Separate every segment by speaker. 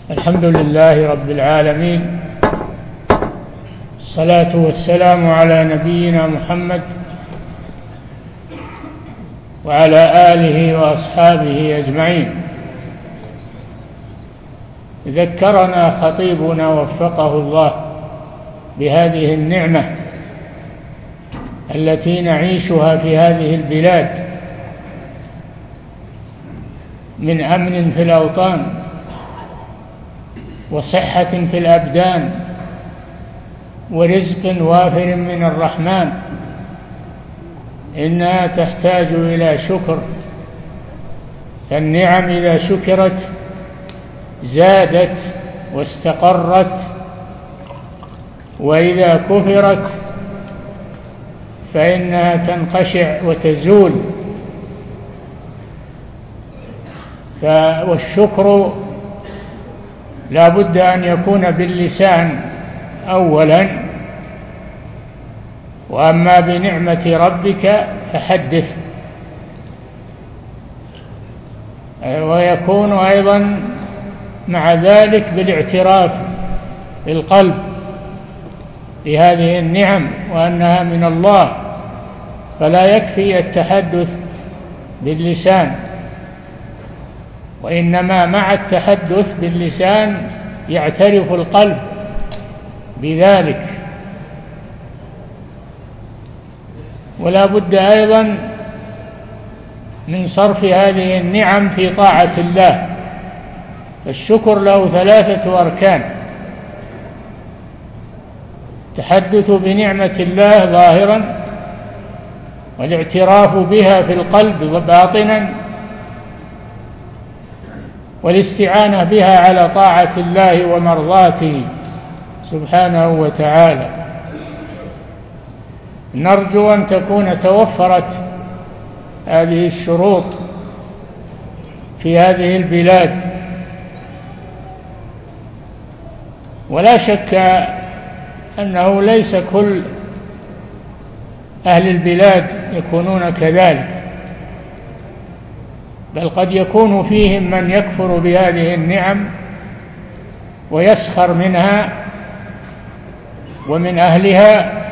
Speaker 1: الحمد لله رب العالمين، الصلاة والسلام على نبينا محمد وعلى آله وأصحابه أجمعين. ذكرنا خطيبنا وفقه الله بهذه النعمة التي نعيشها في هذه البلاد من أمن في الأوطان وصحة في الأبدان ورزق وافر من الرحمن. إنها تحتاج إلى شكر، فالنعم إذا شكرت زادت واستقرت، وإذا كفرت فإنها تنقشع وتزول. والشكر لا بد أن يكون باللسان أولا، وأما بنعمة ربك فحدث. ويكون أيضا مع ذلك بالاعتراف بالقلب بهذه النعم وأنها من الله، فلا يكفي التحدث باللسان، وإنما مع التحدث باللسان يعترف القلب بذلك. ولا بد أيضا من صرف هذه النعم في طاعة الله، فالشكر له 3 أركان: التحدث بنعمة الله ظاهرا، والاعتراف بها في القلب باطنا، والاستعانة بها على طاعة الله ومرضاته سبحانه وتعالى. نرجو أن تكون توفرت هذه الشروط في هذه البلاد، ولا شك أنه ليس كل أهل البلاد يكونون كذلك، بل قد يكون فيهم من يكفر بهذه النعم ويسخر منها ومن أهلها،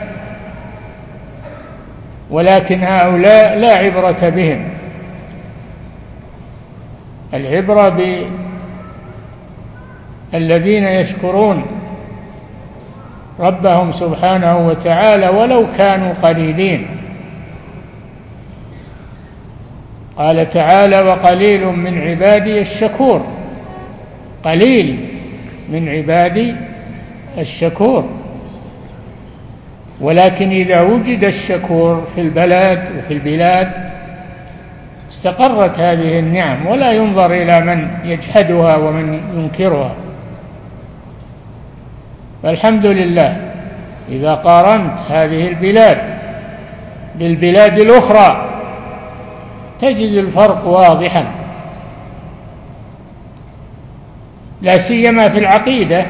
Speaker 1: ولكن هؤلاء لا عبرة بهم. العبرة بالذين يشكرون ربهم سبحانه وتعالى ولو كانوا قليلين. قال تعالى: وقليل من عبادي الشكور. قليل من عبادي الشكور. ولكن إذا وجد الشكور في البلد وفي البلاد استقرت هذه النعم، ولا ينظر إلى من يجحدها ومن ينكرها. فالحمد لله إذا قارنت هذه البلاد بالبلاد الأخرى تجد الفرق واضحا، لا سيما في العقيدة،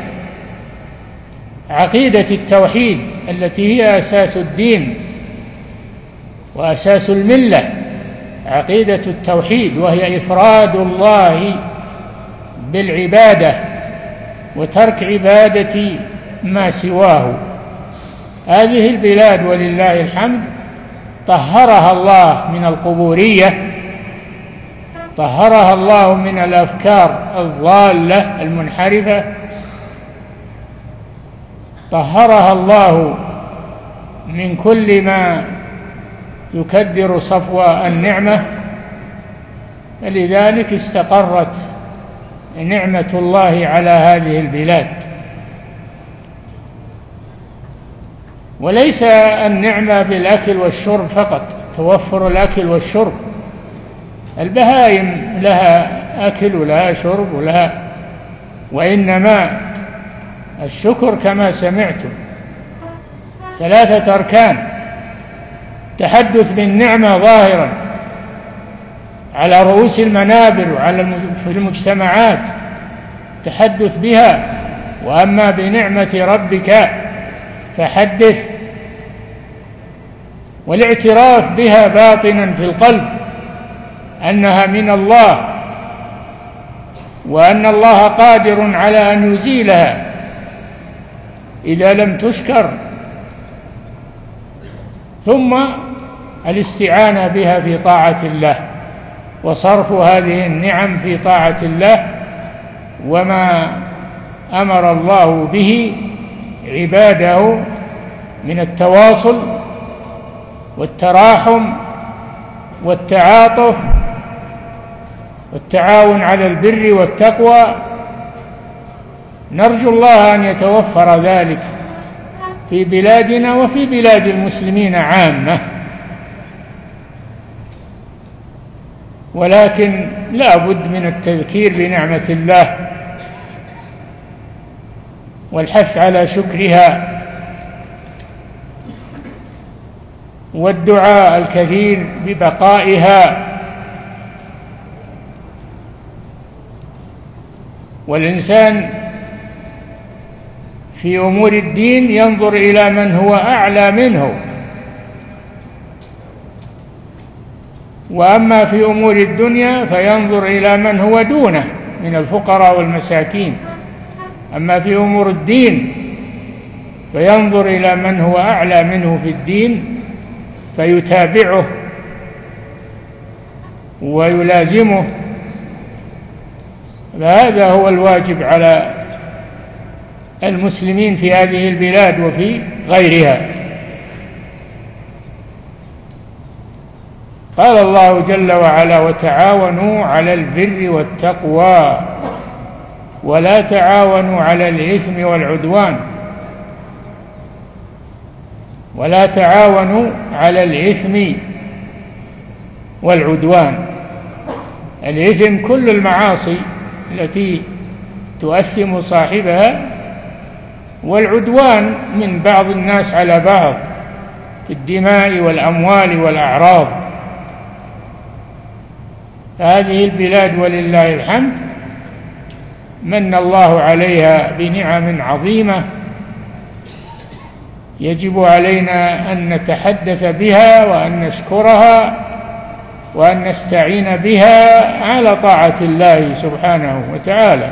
Speaker 1: عقيدة التوحيد التي هي أساس الدين وأساس الملة. عقيدة التوحيد وهي إفراد الله بالعبادة وترك عبادة ما سواه. هذه البلاد ولله الحمد طهرها الله من القبورية، طهرها الله من الأفكار الضالة المنحرفة، طهرها الله من كل ما يكدر صفو النعمة، فلذلك استقرت نعمة الله على هذه البلاد. وليس النعمة بالأكل والشرب فقط، توفر الأكل والشرب. البهائم لها أكل ولها شرب ولها، وإنما الشكر كما سمعتم 3 أركان: تحدث بالنعمة ظاهرا على رؤوس المنابر وعلى في المجتمعات، تحدث بها. وأما بنعمة ربك فحدث، والاعتراف بها باطنا في القلب أنها من الله، وأن الله قادر على أن يزيلها إذا لم تشكر، ثم الاستعانة بها في طاعة الله وصرف هذه النعم في طاعة الله وما أمر الله به عباده من التواصل والتراحم والتعاطف والتعاون على البر والتقوى. نرجو الله أن يتوفر ذلك في بلادنا وفي بلاد المسلمين عامة، ولكن لا بد من التذكير بنعمة الله والحث على شكرها والدعاء الكثير ببقائها. والإنسان في أمور الدين ينظر إلى من هو أعلى منه، وأما في أمور الدنيا فينظر إلى من هو دونه من الفقراء والمساكين. أما في أمور الدين فينظر إلى من هو أعلى منه في الدين فيتابعه ويلازمه. فهذا هو الواجب على المسلمين في هذه البلاد وفي غيرها. قال الله جل وعلا: وتعاونوا على البر والتقوى ولا تعاونوا على الإثم والعدوان. ولا تعاونوا على الإثم والعدوان. الإثم كل المعاصي التي تؤثم صاحبها، والعدوان من بعض الناس على بعض في الدماء والأموال والأعراض. هذه البلاد ولله الحمد من الله عليها بنعم عظيمة يجب علينا أن نتحدث بها وأن نشكرها وأن نستعين بها على طاعة الله سبحانه وتعالى.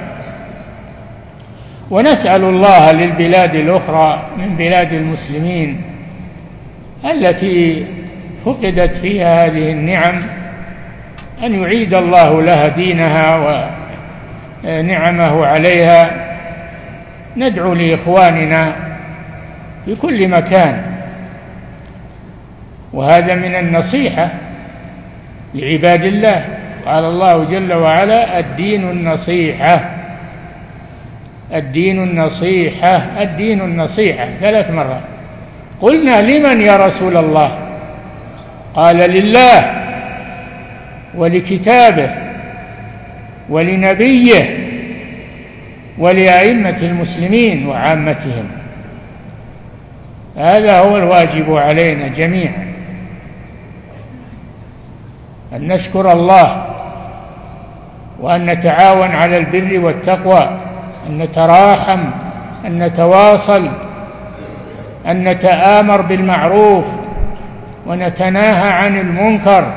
Speaker 1: ونسأل الله للبلاد الأخرى من بلاد المسلمين التي فقدت فيها هذه النعم أن يعيد الله لها دينها ونعمه عليها. ندعو لإخواننا في كل مكان، وهذا من النصيحة لعباد الله. قال الله جل وعلا: الدين النصيحة. الدين النصيحة، الدين النصيحة 3 مرات. قلنا: لمن يا رسول الله؟ قال: لله ولكتابه ولنبيه ولأئمة المسلمين وعامتهم. هذا هو الواجب علينا جميعا، أن نشكر الله وأن نتعاون على البر والتقوى، أن نتراحم، أن نتواصل، أن نتآمر بالمعروف ونتناهى عن المنكر.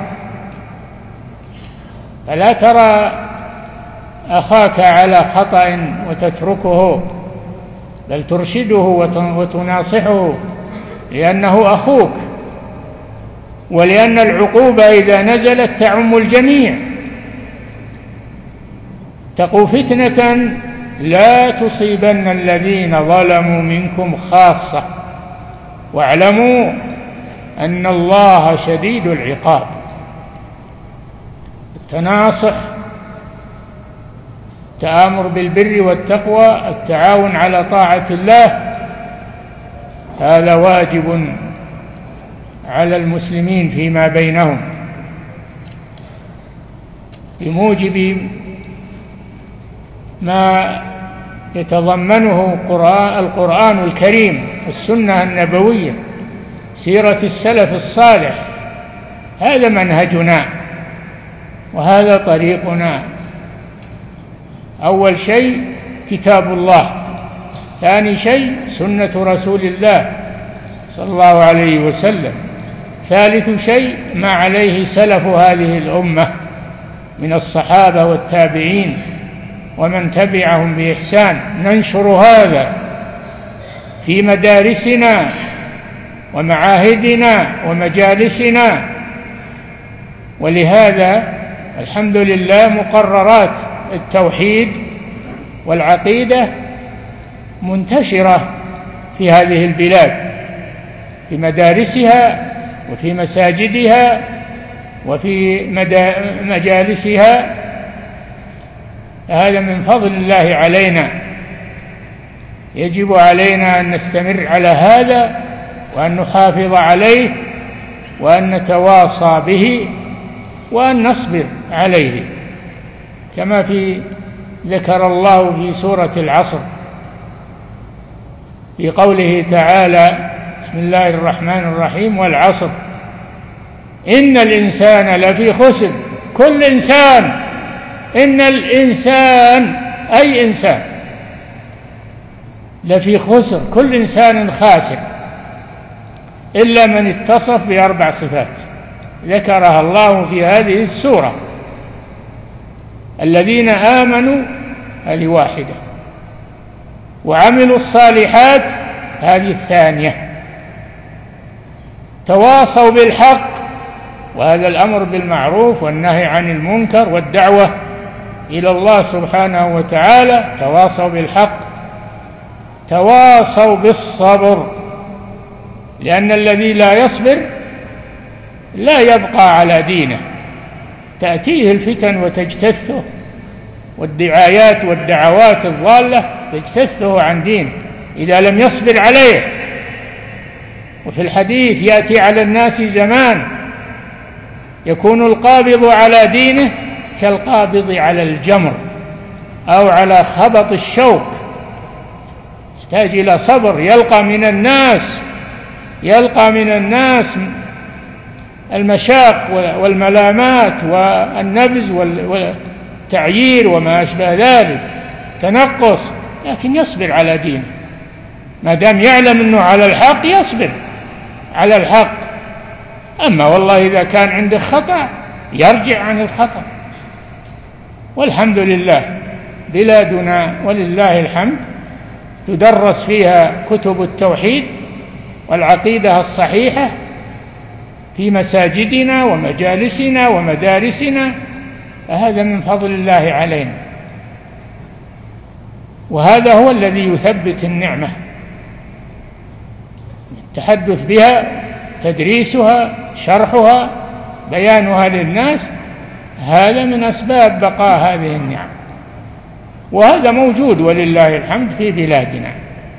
Speaker 1: فلا ترى أخاك على خطأ وتتركه، بل ترشده وتناصحه، لأنه أخوك، ولأن العقوبة إذا نزلت تعم الجميع. اتقوا فتنة لا تصيبن الذين ظلموا منكم خاصة واعلموا أن الله شديد العقاب. التناصح، التآمر بالبر والتقوى، التعاون على طاعة الله، هذا واجب على المسلمين فيما بينهم بموجب ما يتضمنه القرآن الكريم، السنة النبوية، سيرة السلف الصالح. هذا منهجنا وهذا طريقنا. أول شيء كتاب الله، ثاني شيء سنة رسول الله صلى الله عليه وسلم، ثالث شيء ما عليه سلف هذه الأمة من الصحابة والتابعين ومن تبعهم بإحسان. ننشر هذا في مدارسنا ومعاهدنا ومجالسنا. ولهذا الحمد لله مقررات التوحيد والعقيدة منتشرة في هذه البلاد، في مدارسها وفي مساجدها وفي مجالسها. هذا من فضل الله علينا، يجب علينا أن نستمر على هذا وأن نحافظ عليه وأن نتواصى به وأن نصبر عليه، كما ذكر الله في سورة العصر في قوله تعالى: بسم الله الرحمن الرحيم: والعصر إن الإنسان لفي خسر. كل إنسان، إن الإنسان أي إنسان لفي خسر، كل إنسان خاسر إلا من اتصف بأربع صفات ذكرها الله في هذه السورة: الذين آمنوا، هذه واحدة، وعملوا الصالحات، هذه الثانية، تواصوا بالحق، وهذا الأمر بالمعروف والنهي عن المنكر والدعوة إلى الله سبحانه وتعالى، تواصوا بالحق، تواصوا بالصبر، لأن الذي لا يصبر لا يبقى على دينه، تأتيه الفتن وتجتثه، والدعايات والدعوات الضالة تجتثه عن دينه إذا لم يصبر عليه. وفي الحديث: يأتي على الناس زمان يكون القابض على دينه كالقابض على الجمر أو على خبط الشوك، يحتاج إلى صبر، يلقى من الناس المشاق والملامات والنبز والتعيير وما أشبه ذلك، تنقص، لكن يصبر على دينه ما دام يعلم أنه على الحق، يصبر على الحق. أما والله إذا كان عنده خطأ يرجع عن الخطأ. والحمد لله بلادنا ولله الحمد تدرس فيها كتب التوحيد والعقيدة الصحيحة في مساجدنا ومجالسنا ومدارسنا، هذا من فضل الله علينا، وهذا هو الذي يثبت النعمة. التحدث بها، تدريسها، شرحها، بيانها للناس، هذا من أسباب بقاء هذه النعم، وهذا موجود ولله الحمد في بلادنا.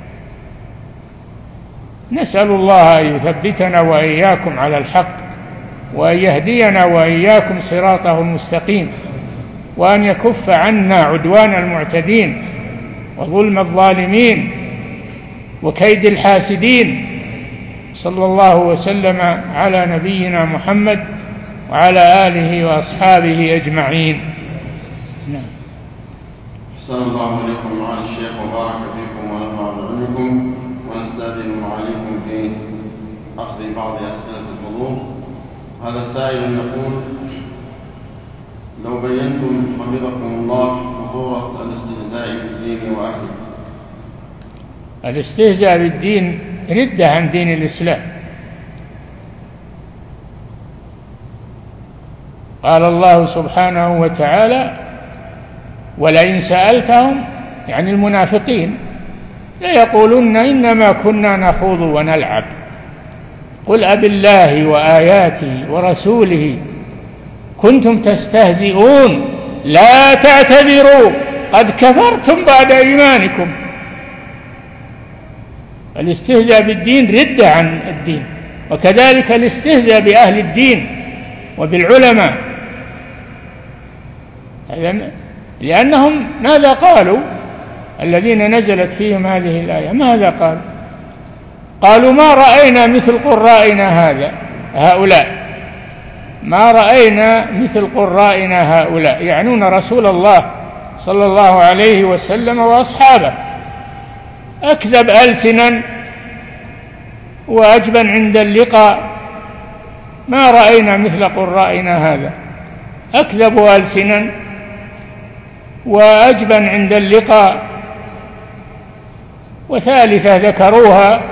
Speaker 1: نسأل الله أن يثبتنا وإياكم على الحق، وأن يهدينا وإياكم صراطه المستقيم، وأن يكف عنا عدوان المعتدين وظلم الظالمين وكيد الحاسدين. صلى الله وسلم على نبينا محمد وعلى آله وأصحابه أجمعين.
Speaker 2: أحسن الله عليكم معالي الشيخ وبارك فيكم ونفع بعلمكم، ونستأذن معاليكم في أخذ بعض أسئلة الحضور. هذا سائل يقول: لو بينتم حفظكم الله خطورة الاستهزاء بالدين وأهله.
Speaker 1: الاستهزاء بالدين ردة عن دين الإسلام. قال الله سبحانه وتعالى: ولئن سألتهم، يعني المنافقين، ليقولن إنما كنا نخوض ونلعب، قل أبالله وآياته ورسوله كنتم تستهزئون لا تعتذروا قد كفرتم بعد إيمانكم. الاستهزاء بالدين ردة عن الدين، وكذلك الاستهزاء بأهل الدين وبالعلماء، لأنهم ماذا قالوا الذين نزلت فيهم هذه الآية؟ ماذا قالوا ما رأينا مثل قرائنا هؤلاء، ما رأينا مثل قرائنا هؤلاء، يعنون رسول الله صلى الله عليه وسلم وأصحابه، أكذب ألسنا وأجبن عند اللقاء، ما رأينا مثل قرائنا هذا، أكذب ألسنا وأجبن عند اللقاء، وثالثة ذكروها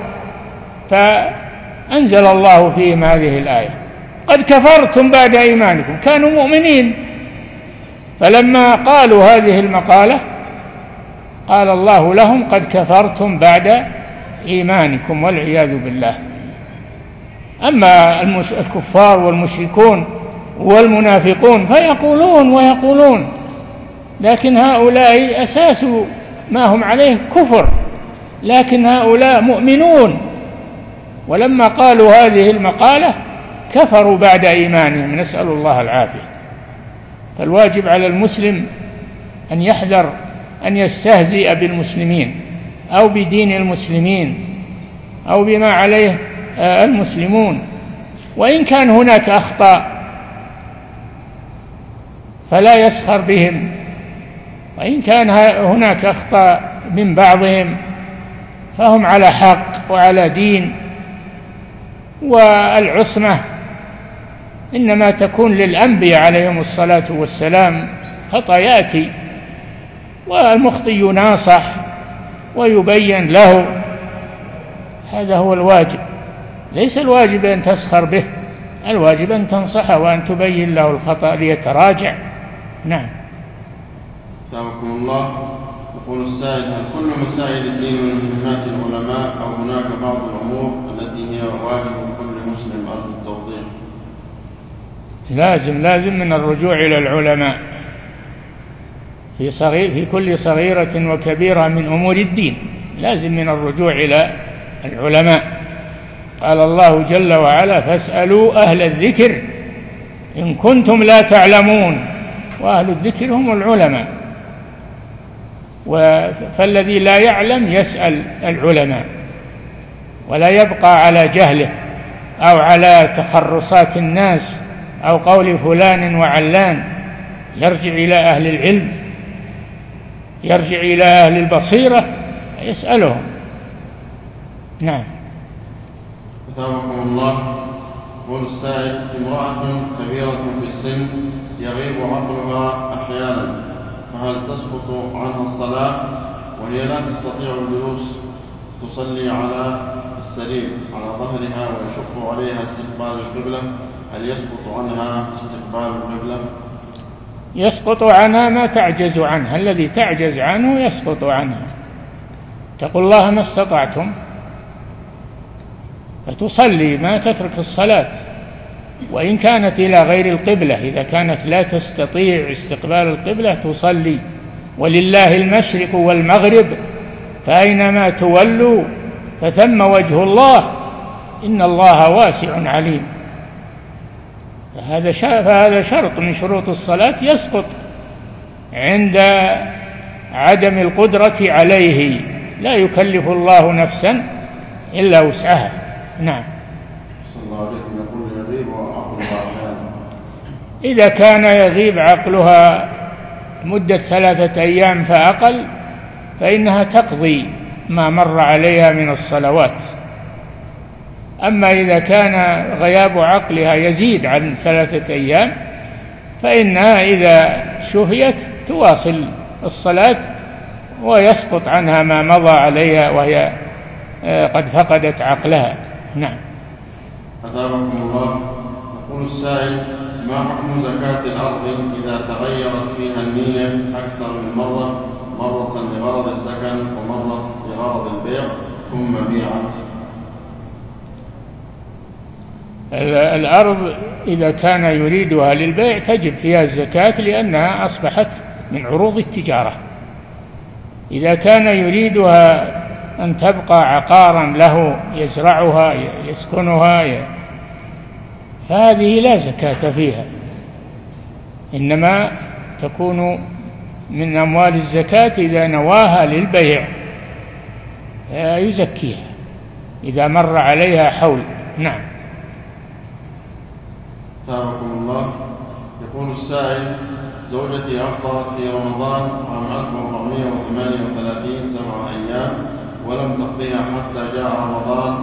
Speaker 1: فأنزل الله فيهم هذه الآية: قد كفرتم بعد إيمانكم. كانوا مؤمنين، فلما قالوا هذه المقالة قال الله لهم: قد كفرتم بعد إيمانكم، والعياذ بالله. أما الكفار والمشركون والمنافقون فيقولون ويقولون، لكن هؤلاء أساس ما هم عليه كفر، لكن هؤلاء مؤمنون، ولما قالوا هذه المقالة كفروا بعد إيمانهم، نسأل الله العافية. فالواجب على المسلم أن يحذر أن يستهزئ بالمسلمين أو بدين المسلمين أو بما عليه المسلمون، وإن كان هناك أخطاء فلا يسخر بهم، وإن كان هناك أخطاء من بعضهم فهم على حق وعلى دين. والعصمة إنما تكون للأنبياء عليهم الصلاة والسلام، خطأ يأتي والمخطئ يناصح ويبين له، هذا هو الواجب. ليس الواجب أن تسخر به، الواجب أن تنصحه وأن تبين له الخطأ ليتراجع. نعم.
Speaker 2: سامحكم الله. يقول السائل: هل كل مسائل الدين من مهمات العلماء أو هناك بعض الأمور التي هي واجب لكل مسلم؟ أرجو التوضيح.
Speaker 1: لازم من الرجوع إلى العلماء في كل صغيرة وكبيرة من أمور الدين، لازم من الرجوع إلى العلماء. قال الله جل وعلا: فاسألوا أهل الذكر إن كنتم لا تعلمون. وأهل الذكر هم العلماء، فالذي لا يعلم يسأل العلماء ولا يبقى على جهله أو على تخرصات الناس أو قول فلان وعلان، يرجع إلى أهل العلم، يرجع إلى أهل البصيرة يسألهم. نعم.
Speaker 2: أثابكم الله. يقول السائل: امرأة كبيرة في السن يغيب عقلها أحيانا، فهل تسقط عنها الصلاة وهي لا تستطيع الجلوس؟ تصلي على السرير على ظهرها ويشق عليها استقبال القبلة، هل يسقط عنها استقبال القبلة؟
Speaker 1: يسقط عنها ما تعجز عنه، الذي تعجز عنه يسقط عنها. اتقوا الله ما استطعتم، فتصلي ما تترك الصلاة، وإن كانت إلى غير القبلة، إذا كانت لا تستطيع استقبال القبلة تصلي. ولله المشرق والمغرب فأينما تولوا فثم وجه الله إن الله واسع عليم. فهذا شرط من شروط الصلاة يسقط عند عدم القدرة عليه، لا يكلف الله نفسا إلا وسعها. نعم.
Speaker 2: صلى الله عليه وسلم. يقول: يغيب عقلها أحيانا.
Speaker 1: إذا كان يغيب عقلها مدة 3 أيام فأقل فإنها تقضي ما مر عليها من الصلوات. أما إذا كان غياب عقلها يزيد عن 3 أيام فإنها إذا شفيت تواصل الصلاة ويسقط عنها ما مضى عليها وهي قد فقدت عقلها. نعم.
Speaker 2: أثابكم الله. يقول السائل: ما حكم زكاة الأرض إذا تغيرت فيها النية أكثر من مرة، مرة لغرض السكن ومرة لغرض البيع ثم بيعت؟
Speaker 1: الأرض إذا كان يريدها للبيع تجب فيها الزكاة لأنها أصبحت من عروض التجارة. إذا كان يريدها أن تبقى عقارا له يزرعها يسكنها فهذه لا زكاة فيها، إنما تكون من أموال الزكاة إذا نواها للبيع يزكيها إذا مر عليها حول. نعم.
Speaker 2: أثابكم الله. يقول السائل: زوجتي أفطرت في رمضان عام 1438 7 أيام ولم تقضيها حتى جاء رمضان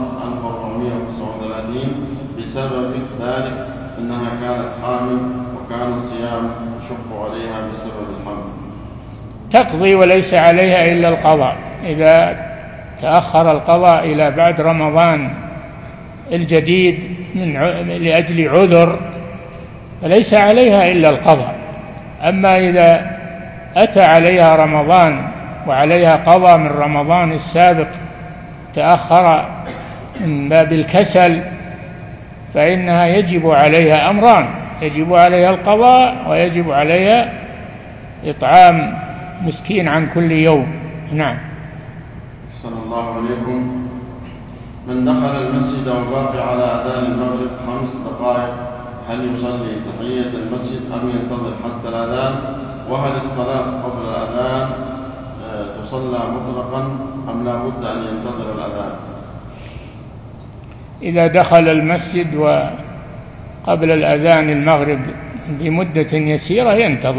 Speaker 2: 1439 بسبب ذلك أنها كانت حامل وكان الصيام يشق عليها بسبب الحمل.
Speaker 1: تقضي وليس عليها إلا القضاء. إذا تأخر القضاء إلى بعد رمضان الجديد لأجل عذر فليس عليها إلا القضاء. أما إذا أتى عليها رمضان وعليها قضاء من رمضان السابق تأخر من باب الكسل فإنها يجب عليها أمران: يجب عليها القضاء ويجب عليها إطعام مسكين عن كل يوم. نعم.
Speaker 2: صلى الله عليكم. من دخل المسجد وباقي على أذان المغرب 5 دقائق هل يصلي تحية المسجد أم ينتظر حتى الأذان؟ وهل الصلاة قبل الأذان تصلى مطلقا أم لا بد أن ينتظر الأذان؟
Speaker 1: إذا دخل المسجد وقبل الأذان المغرب بمدة يسيرة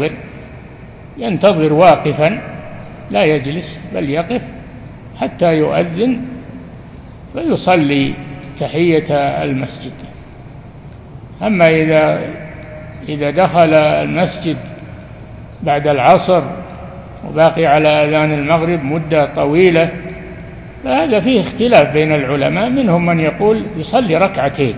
Speaker 1: ينتظر واقفا لا يجلس بل يقف حتى يؤذن فيصلي تحية المسجد. أما إذا دخل المسجد بعد العصر وباقي على أذان المغرب مدة طويلة فهذا فيه اختلاف بين العلماء، منهم من يقول يصلي ركعتين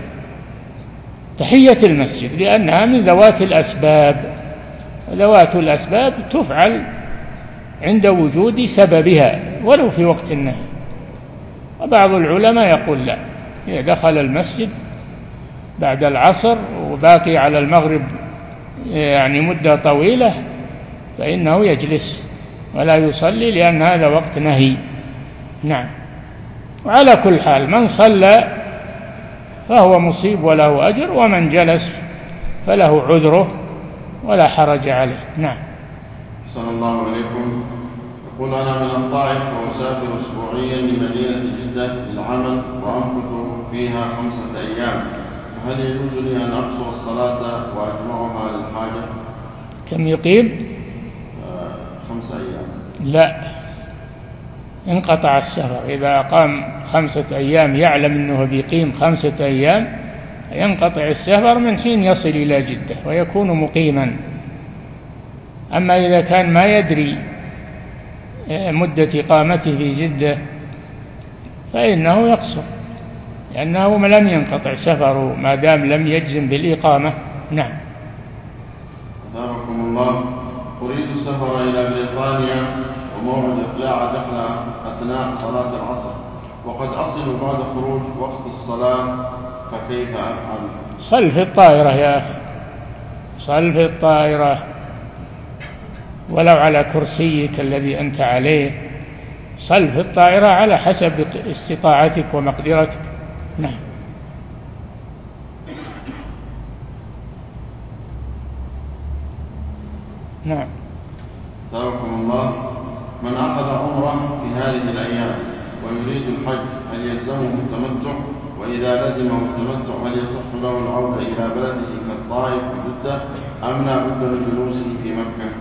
Speaker 1: تحية المسجد لأنها من ذوات الأسباب، ذوات الأسباب تفعل عند وجود سببها ولو في وقت النهي. وبعض العلماء يقول لا، إذا دخل المسجد بعد العصر وباقي على المغرب يعني مدة طويلة فإنه يجلس ولا يصلي لأن هذا وقت نهي. نعم. وعلى كل حال من صلى فهو مصيب وله أجر، ومن جلس فله عذره ولا حرج عليه. نعم.
Speaker 2: صلى الله عليكم. يقول أنا من الطائف وأسافر أسبوعيا لمدينة جدة للعمل وأمكث فيها 5 أيام، فهل يجوز لي أن أقصر الصلاة وأجمعها للحاجة؟
Speaker 1: كم يقيم؟
Speaker 2: 5 أيام.
Speaker 1: لا، انقطع السفر. إذا أقام 5 أيام يعلم أنه بيقيم 5 أيام ينقطع السفر من حين يصل إلى جدة ويكون مقيما. أما إذا كان ما يدري مدة إقامته في جدة فإنه يقصر لأنه لم ينقطع سفره ما دام لم يجزم بالإقامة. نعم.
Speaker 2: أثابكم الله. أريد السفر إلى بريطانيا وموعد إقلاع دخل أثناء صلاة العصر وقد أصل بعد خروج وقت الصلاة، فكيف أفعل؟
Speaker 1: صل في الطائرة يا أخي، صل في الطائرة ولو على كرسيك الذي أنت عليه، صل في الطائرة على حسب استطاعتك ومقدرتك. نعم. نعم.
Speaker 2: أثابكم الله. من أخذ عمره في هذه الأيام ويريد الحج هل يلزمه التمتع؟ وإذا لزمه التمتع هل يصح له العودة إلى بلده كالطائف وجدة أم لا بد من جلوسه في مكة؟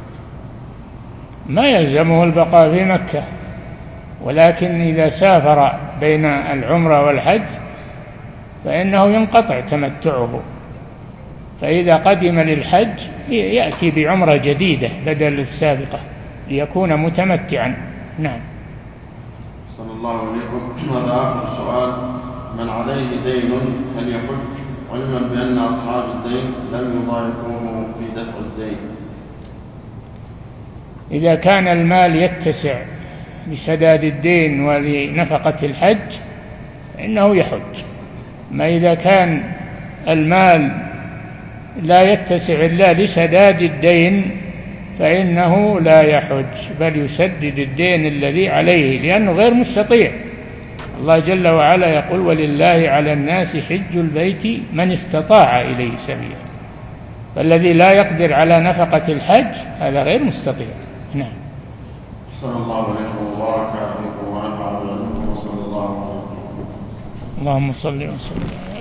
Speaker 1: ما يلزمه البقاء في مكة، ولكن إذا سافر بين العمرة والحج فإنه ينقطع تمتعه، فإذا قدم للحج يأتي بعمرة جديدة بدل السابقة ليكون متمتعا. نعم.
Speaker 2: صلى الله عليكم. هذا آخر سؤال. من عليه دين هل يحج علما بأن أصحاب الدين لم يضايقوه في دفع الدين؟
Speaker 1: إذا كان المال يتسع لسداد الدين ولنفقة الحج فإنه يحج. ما إذا كان المال لا يتسع إلا لسداد الدين فإنه لا يحج بل يسدد الدين الذي عليه لأنه غير مستطيع. الله جل وعلا يقول ولله على الناس حج البيت من استطاع إليه سبيلا، فالذي لا يقدر على نفقة الحج هذا غير مستطيع. نعم.
Speaker 2: صلى الله عليه وبارك عليكم ونفع بكم وصلى الله عليه وسلم.
Speaker 1: اللهم صل وسلم.